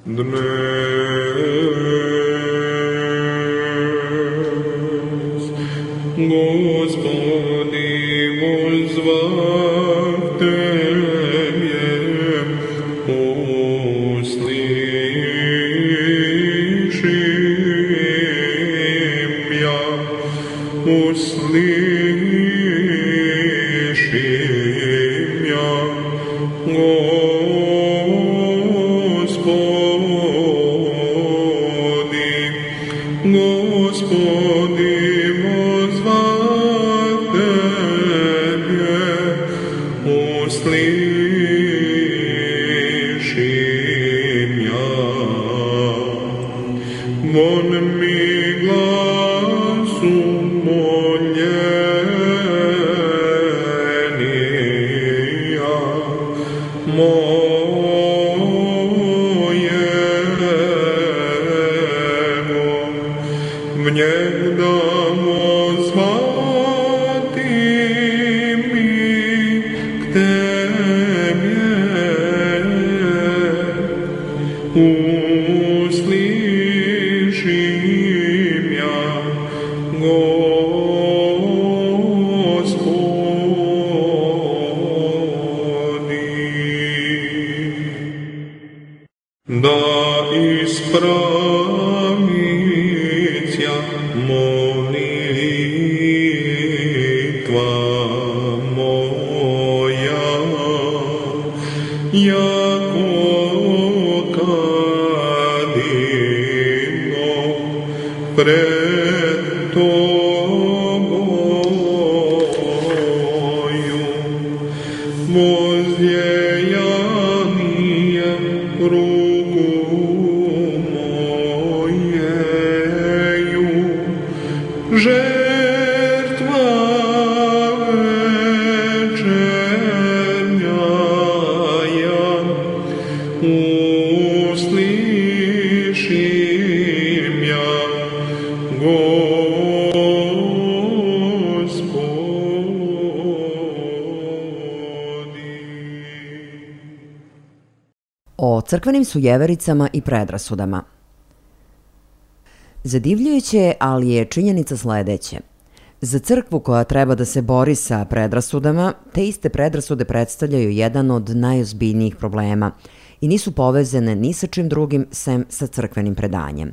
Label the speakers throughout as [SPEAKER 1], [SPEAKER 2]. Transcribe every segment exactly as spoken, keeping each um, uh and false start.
[SPEAKER 1] O crkvenim sujevericama i predrasudama. Zadivljujuće, ali je činjenica sledeće. Za crkvu koja treba da se bori sa predrasudama, te iste predrasude predstavljaju jedan od najozbiljnijih problema i nisu povezane ni sa čim drugim sem sa crkvenim predanjem.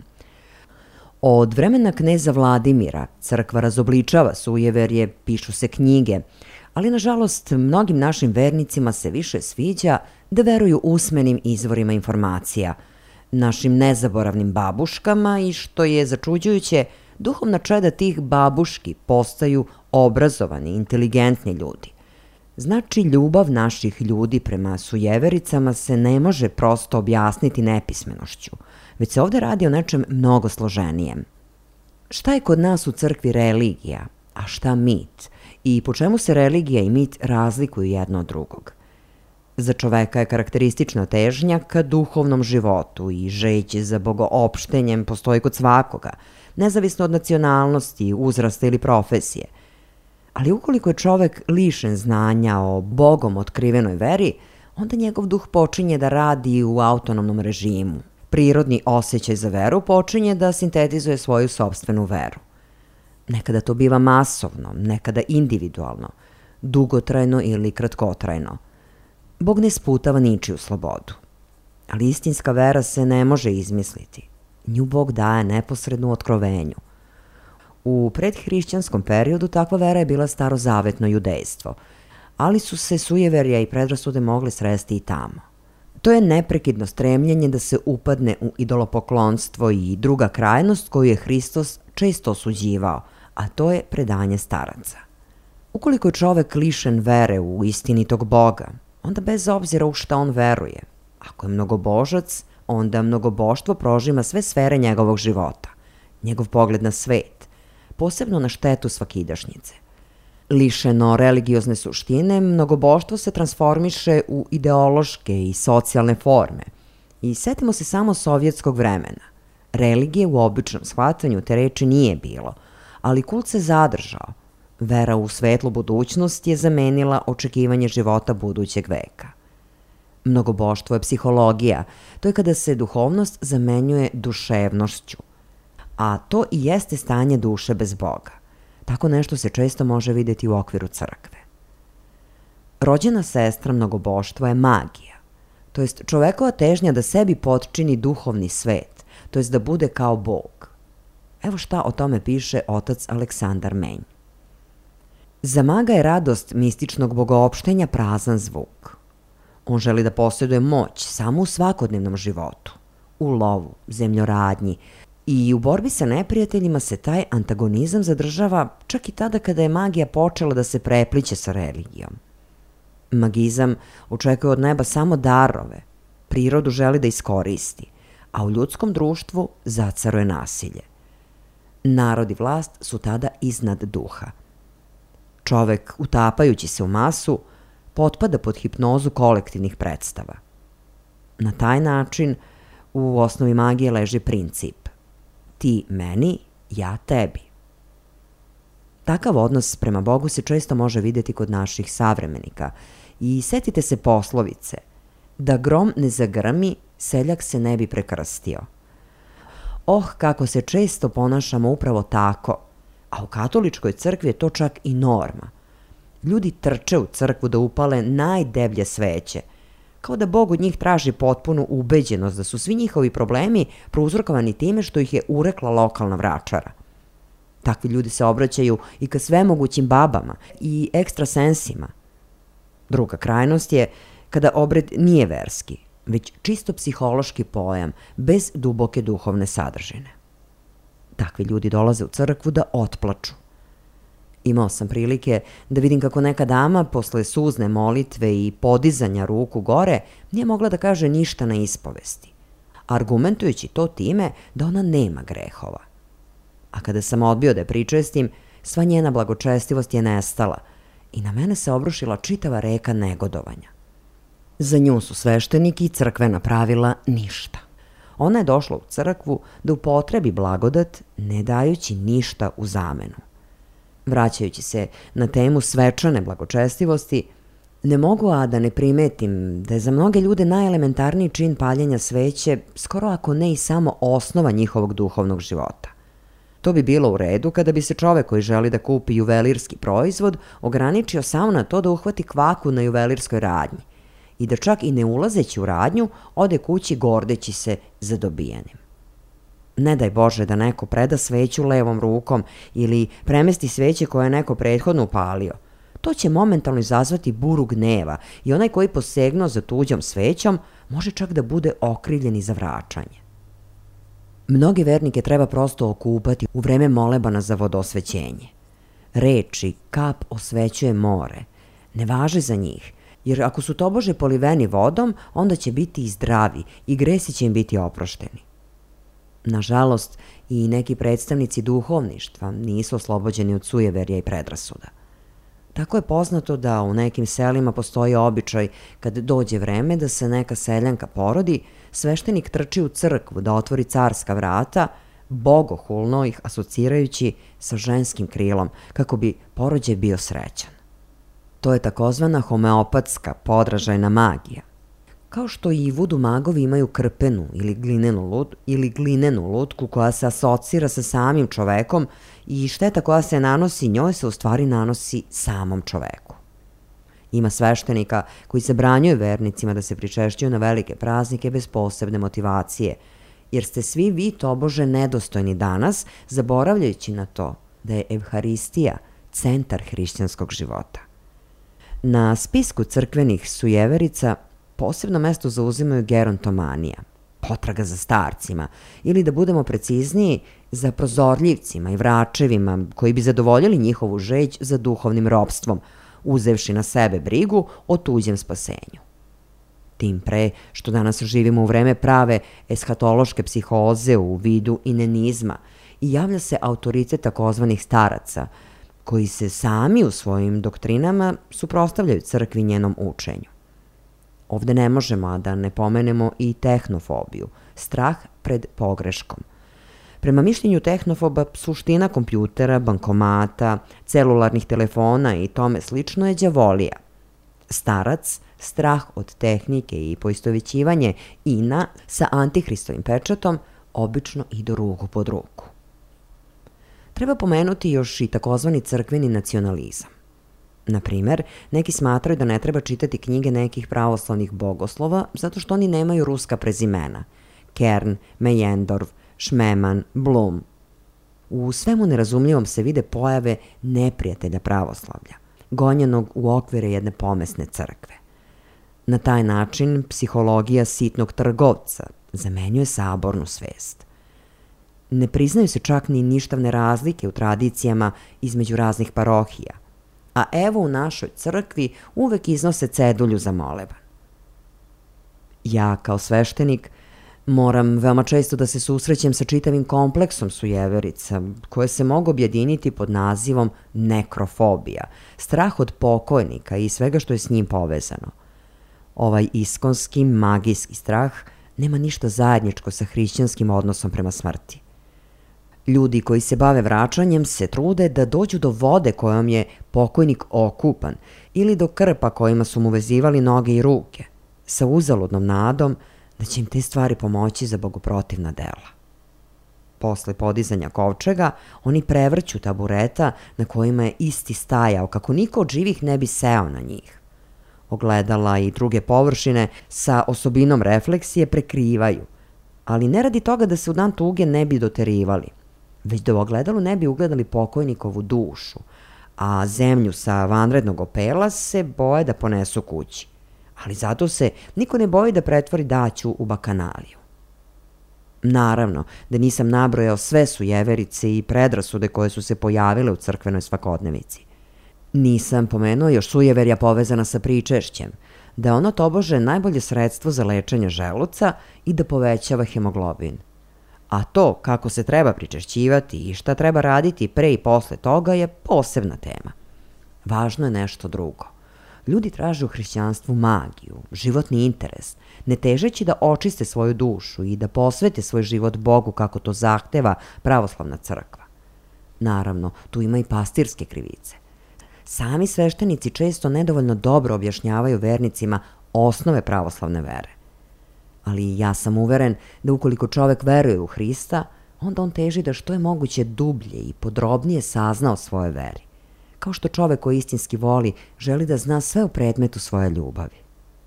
[SPEAKER 1] Od vremena kneza Vladimira crkva razobličava sujeverje, pišu se knjige, ali nažalost mnogim našim vernicima se više sviđa da veruju usmenim izvorima informacija, našim nezaboravnim babuškama i, što je začuđujuće, duhovna čeda tih babuški postaju obrazovani, inteligentni ljudi. Znači, ljubav naših ljudi prema sujevericama se ne može prosto objasniti nepismenošću, već se ovde radi o nečem mnogo složenijem. Šta je kod nas u crkvi religija, a šta mit? I po čemu se religija i mit razlikuju jedno od drugog? Za čoveka je karakteristična težnja ka duhovnom životu i žeđ za bogoopštenjem postoji kod svakoga, nezavisno od nacionalnosti, uzrasta ili profesije. Ali ukoliko je čovek lišen znanja o Bogom otkrivenoj veri, onda njegov duh počinje da radi u autonomnom režimu. Prirodni osjećaj za veru počinje da sintetizuje svoju sopstvenu veru. Nekada to biva masovno, nekada individualno, dugotrajno ili kratkotrajno. Bog ne sputava ničiju slobodu. Ali istinska vera se ne može izmisliti. Nju Bog daje neposredno u otkrovenju. U predhrišćanskom periodu takva vera je bila starozavetno judejstvo, ali su se sujeverja i predrasude mogle sresti i tamo. To je neprekidno stremljenje da se upadne u idolopoklonstvo i druga krajnost koju je Hristos često osuđivao, a to je predanje staraca. Ukoliko je čovek lišen vere u istinitog Boga, onda bez obzira u šta on veruje, ako je mnogobožac, onda mnogoboštvo prožima sve sfere njegovog života, njegov pogled na svet, posebno na štetu svakidašnjice. Lišeno religiozne suštine, mnogoboštvo se transformiše u ideološke i socijalne forme. I setimo se samo sovjetskog vremena. Religije u običnom shvatanju te reči nije bilo, ali kult se zadržao. Vera u svetlu budućnost je zamenila očekivanje života budućeg veka. Mnogoboštvo je psihologija. To je kada se duhovnost zamenjuje duševnošću. A to i jeste stanje duše bez Boga. Tako nešto se često može vidjeti u okviru crkve. Rođena sestra mnogoboštva je magija, to jest čovekova težnja da sebi potčini duhovni svet, to jest da bude kao Bog. Evo šta o tome piše otac Aleksandar Menj. Za maga je radost mističnog bogoopštenja prazan zvuk. On želi da posjeduje moć samo u svakodnevnom životu, u lovu, zemljoradnji, i u borbi sa neprijateljima se taj antagonizam zadržava čak i tada kada je magija počela da se prepliće sa religijom. Magizam očekuje od neba samo darove, prirodu želi da iskoristi, a u ljudskom društvu zacaruje nasilje. Narod i vlast su tada iznad duha. Čovek, utapajući se u masu, potpada pod hipnozu kolektivnih predstava. Na taj način u osnovi magije leži princip ti meni, ja tebi. Takav odnos prema Bogu se često može vidjeti kod naših savremenika i setite se poslovice da grom ne zagrmi, seljak se ne bi prekrstio. Oh, kako se često ponašamo upravo tako, a u katoličkoj crkvi je to čak i norma. Ljudi trče u crkvu da upale najdeblje sveće, kao da Bog od njih traži potpunu ubeđenost da su svi njihovi problemi prouzrokovani time što ih je urekla lokalna vračara. Takvi ljudi se obraćaju i ka svemogućim babama i ekstrasensima. Druga krajnost je kada obred nije verski, već čisto psihološki pojam, bez duboke duhovne sadržine. Takvi ljudi dolaze u crkvu da otplaču. Imao sam prilike da vidim kako neka dama posle suzne molitve i podizanja ruku gore nije mogla da kaže ništa na ispovesti, argumentujući to time da ona nema grehova. A kada sam odbio da je pričestim, sva njena blagočestivost je nestala i na mene se obrušila čitava reka negodovanja. Za nju su sveštenik i crkvena pravila ništa. Ona je došla u crkvu da upotrebi blagodat, ne dajući ništa u zamenu. Vraćajući se na temu svečane blagočestivosti, ne mogu a da ne primetim da je za mnoge ljude najelementarniji čin paljenja sveće skoro ako ne i samo osnova njihovog duhovnog života. To bi bilo u redu kada bi se čovek koji želi da kupi juvelirski proizvod ograničio samo na to da uhvati kvaku na juvelirskoj radnji i da čak i ne ulazeći u radnju ode kući gordeći se za dobijenim. Ne daj Bože da neko preda sveću levom rukom ili premesti sveće koje je neko prethodno upalio. To će momentalno izazvati buru gneva i onaj koji posegnuo za tuđom svećom može čak da bude okrivljen i za vraćanje. Mnoge vernike treba prosto okupati u vreme molebana za vodosvećenje. Reči kap osvećuje more ne važe za njih, jer ako su tobože poliveni vodom, onda će biti i zdravi i gresi će im biti oprošteni. Nažalost, i neki predstavnici duhovništva nisu oslobođeni od sujeverja i predrasuda. Tako je poznato da u nekim selima postoji običaj kad dođe vreme da se neka seljanka porodi, sveštenik trči u crkvu da otvori carska vrata, bogohulno ih asocirajući sa ženskim krilom, kako bi porođaj bio srećan. To je takozvana homeopatska podražajna magija. Kao što i vudu magovi imaju krpenu ili glinenu, lud, ili glinenu lutku koja se asocira sa samim čovekom i šteta koja se nanosi njoj se u stvari nanosi samom čoveku. Ima sveštenika koji zabranjuju vernicima da se pričešćuju na velike praznike bez posebne motivacije, jer ste svi vi tobože nedostojni danas, zaboravljajući na to da je Evharistija centar hrišćanskog života. Na spisku crkvenih sujeverica posebno mesto zauzimaju gerontomanija, potraga za starcima, ili da budemo precizniji, za prozorljivcima i vračevima koji bi zadovoljili njihovu žeđ za duhovnim ropstvom, uzevši na sebe brigu o tuđem spasenju. Tim pre što danas živimo u vreme prave eshatološke psihoze u vidu inenizma i javlja se autoritet takozvanih staraca, koji se sami u svojim doktrinama suprotstavljaju crkvi njenom učenju. Ovde ne možemo a da ne pomenemo i tehnofobiju, strah pred pogreškom. Prema mišljenju tehnofoba, suština kompjutera, bankomata, celularnih telefona i tome slično je đavolija. Starac, strah od tehnike i poistovećivanje ina sa antihristovim pečatom obično idu ruku pod ruku. Treba pomenuti još i takozvani crkveni nacionalizam. Na primer, neki smatraju da ne treba čitati knjige nekih pravoslavnih bogoslova zato što oni nemaju ruska prezimena – Kern, Mejendorf, Šmeman, Blum. U svemu nerazumljivom se vide pojave neprijatelja pravoslavlja, gonjenog u okvire jedne pomesne crkve. Na taj način psihologija sitnog trgovca zamenjuje sabornu svest. Ne priznaju se čak ni ništavne razlike u tradicijama između raznih parohija, a evo u našoj crkvi uvek iznose cedulju za moleban. Ja, kao sveštenik, moram veoma često da se susrećem sa čitavim kompleksom sujeverica, koje se mogu objediniti pod nazivom nekrofobija, strah od pokojnika i svega što je s njim povezano. Ovaj iskonski, magijski strah nema ništa zajedničko sa hrišćanskim odnosom prema smrti. Ljudi koji se bave vraćanjem se trude da dođu do vode kojom je pokojnik okupan ili do krpa kojima su mu vezivali noge i ruke, sa uzaludnom nadom da će im te stvari pomoći za bogoprotivna dela. Posle podizanja kovčega, oni prevrću tabureta na kojima je isti stajao, kako niko od živih ne bi seo na njih. Ogledala i druge površine sa osobinom refleksije prekrivaju, ali ne radi toga da se u dan tuge ne bi doterivali, već da u ogledalu ne bi ugledali pokojnikovu dušu, a zemlju sa vanrednog opela se boje da ponesu kući. Ali zato se niko ne boji da pretvori daću u bakanaliju. Naravno da nisam nabrojao sve sujeverice i predrasude koje su se pojavile u crkvenoj svakodnevici. Nisam pomenuo još sujeverja povezana sa pričešćem, da je ono tobože najbolje sredstvo za lečenje želuca i da povećava hemoglobin. A to kako se treba pričešćivati i šta treba raditi pre i posle toga je posebna tema. Važno je nešto drugo. Ljudi traže u hrišćanstvu magiju, životni interes, ne težeći da očiste svoju dušu i da posvete svoj život Bogu kako to zahteva pravoslavna crkva. Naravno, tu ima i pastirske krivice. Sami sveštenici često nedovoljno dobro objašnjavaju vernicima osnove pravoslavne vere. Ali ja sam uveren da ukoliko čovek veruje u Hrista, onda on teži da što je moguće dublje i podrobnije sazna o svojoj veri. Kao što čovek koji istinski voli želi da zna sve o predmetu svoje ljubavi.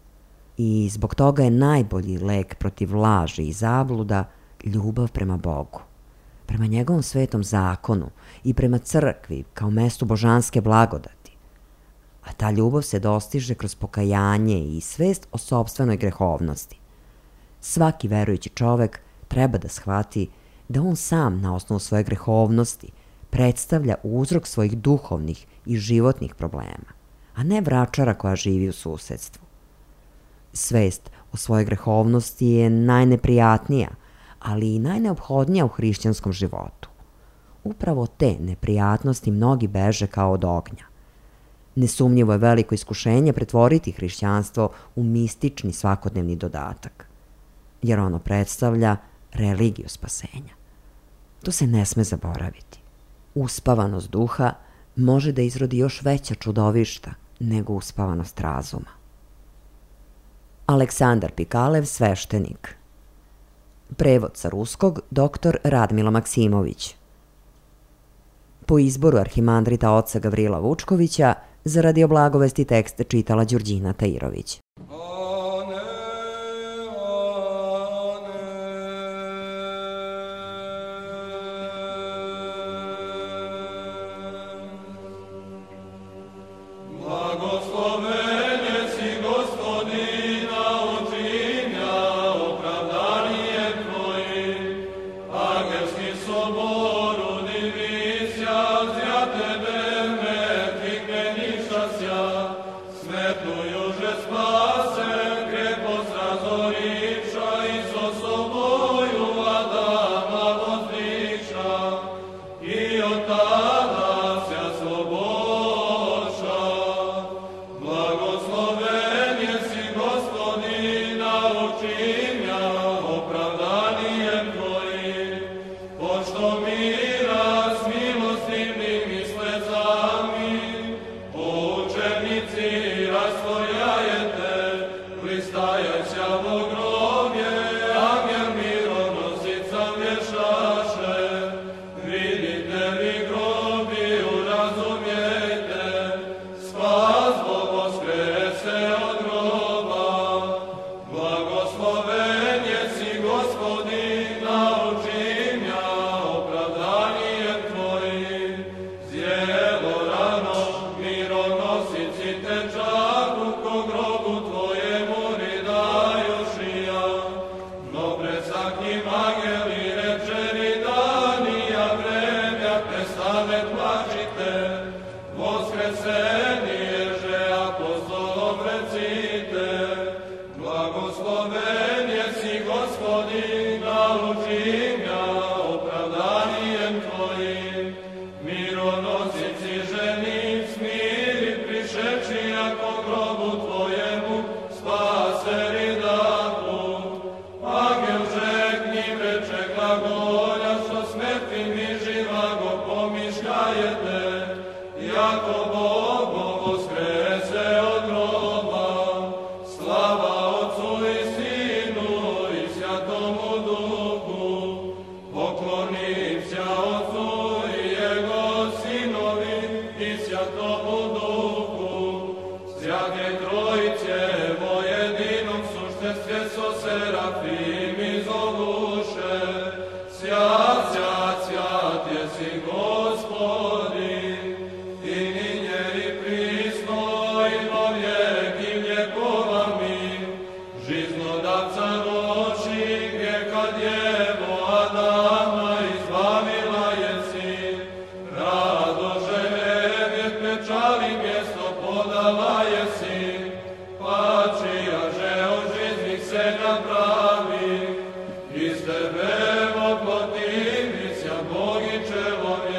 [SPEAKER 1] I zbog toga je najbolji lek protiv laži i zabluda ljubav prema Bogu, prema njegovom svetom zakonu i prema crkvi kao mestu božanske blagodati. A ta ljubav se dostiže kroz pokajanje i svest o sopstvenoj grehovnosti. Svaki verujući čovek treba da shvati da on sam na osnovu svoje grehovnosti predstavlja uzrok svojih duhovnih i životnih problema, a ne vračara koja živi u susedstvu. Svest o svojoj grehovnosti je najneprijatnija, ali i najneophodnija u hrišćanskom životu. Upravo te neprijatnosti mnogi beže kao od ognja. Nesumnjivo je veliko iskušenje pretvoriti hrišćanstvo u mistični svakodnevni dodatak, jer ono predstavlja religiju spasenja. To se ne sme zaboraviti. Uspavanost duha može da izrodi još veća čudovišta nego uspavanost razuma. Aleksandar Pikalev, sveštenik. Prevod sa ruskog doktor Radmila Maksimović. Po izboru arhimandrita oca Gavrila Vučkovića, za Radio Blagovesti tekst čitala Đurđina Tajirović.
[SPEAKER 2] Svetluju že spas Iz tebe, Bog, Bog, Bog,